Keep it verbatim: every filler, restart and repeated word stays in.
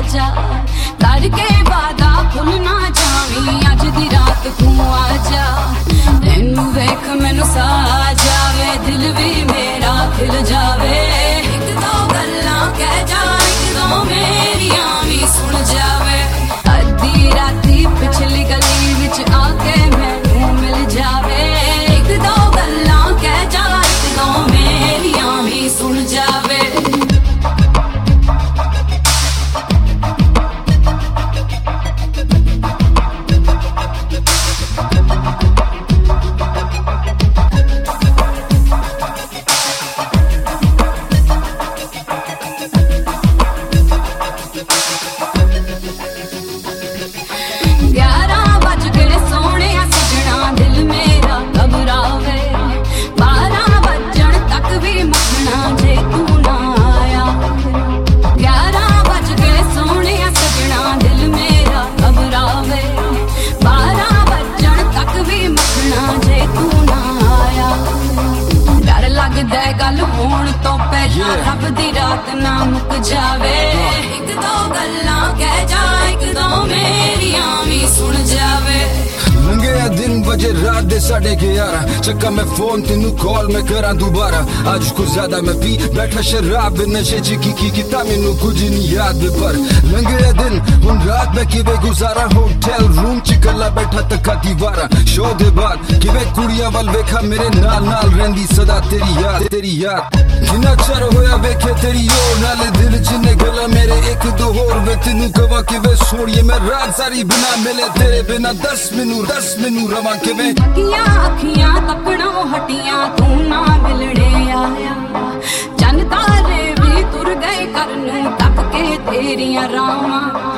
जा करके वादा भुल ना जावी अज दी रात तू आ जा तेनू वेख मैनू सा जावे दिल भी मेरा खिल जावे एक दो गल्लां कह जा एक दो मेरियां भी सुन जावे अद्धी राती पिछली गली विच आके मैनू मिल जावे एक दो गल्लां कह जा एक दो मेरियां भी सुन जावे गल होण तो पहला रब दी रात ना मुक जावे एक दो गल्लां कह जा एक दो मेरियां भी सुन जावे लंघे दिन बजे रात दे साढ़े ग्यारह चक्का मैं फोन तेनू कॉल मैं करा दोबारा आज कुछ ज्यादा मैं पी बैठा शराब नशे च की की किता मैनू कुछ नहीं याद पर लंघे दिन हुन रात मैं किवे गुजारा होटल रूम च कल्ला बैठा तक्का दीवारा शो दे बाद किवे कुड़ियां वल वेखा मेरे नाल नाल रहंदी सदा तेरी याद तेरी याद किन्ना चर होया वेखे तेरी ओर नाले दिल जिन्ने गल्ला मेरे एक दो होर वे तेनू कवा किवे सोड़िए मैं रात सारी बिना मिले तेरे बिना दस मैनू दस मैनू रवां किवे अखियां अखियां तकणों हटियां तू ना मिलने आया चंद तारे भी तुर गए करनू तक के तेरियां रावां